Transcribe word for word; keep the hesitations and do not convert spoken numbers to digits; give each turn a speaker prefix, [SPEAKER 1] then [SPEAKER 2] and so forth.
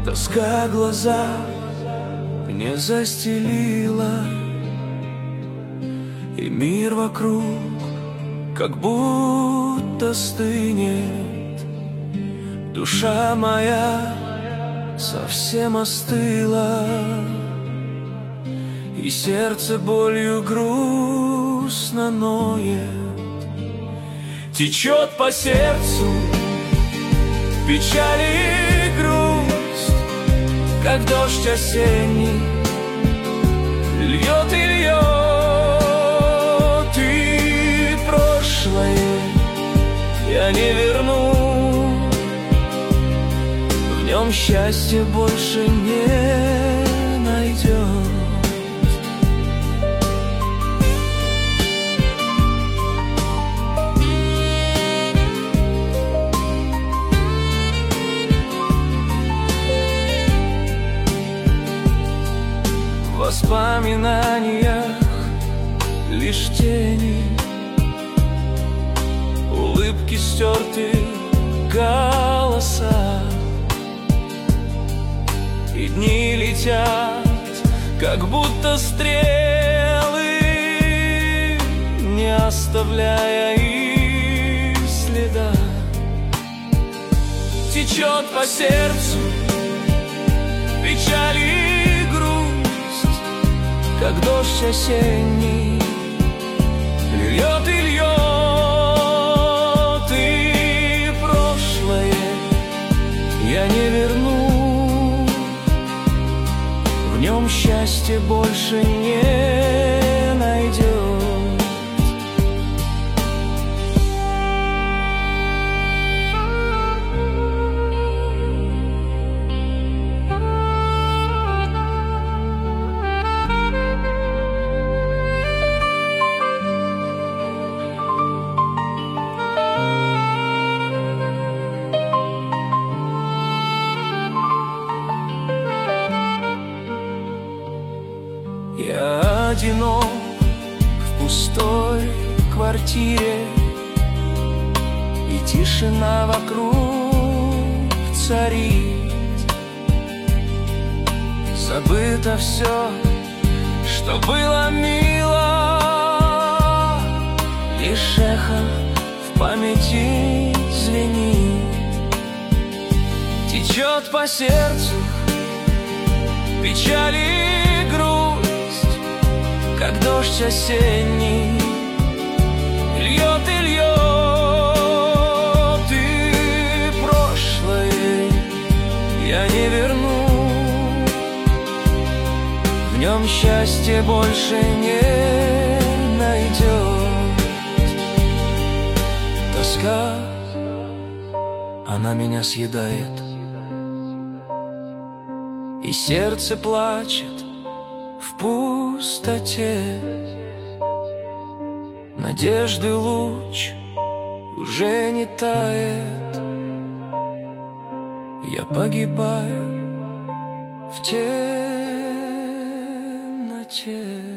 [SPEAKER 1] Тоска глаза мне застелила, и мир вокруг как будто стынет. Душа моя совсем остыла, и сердце болью грустно ноет. Течет по сердцу печаль и грусть, как дождь осенний льет и льет. И прошлое я не верну, в нем счастья больше не найдет. В воспоминаниях лишь тени, улыбки стерты, голоса, и дни летят, как будто стрелы, не оставляя и следа. Течет по сердцу печаль и грусть, как дождь осенний льет и льет. И прошлое я не верну, в нем счастья больше не найдет. Я одинок в пустой квартире, и тишина вокруг царит. Забыто все, что было мило, лишь эхо в памяти звенит. Течет по сердцу печаль и грусть, как дождь осенний льет и льет. И прошлое я не верну, в нем счастья больше не найдет. Тоска, она меня съедает, и сердце плачет в пустоте. Надежды луч уже не тает, я погибаю в темноте.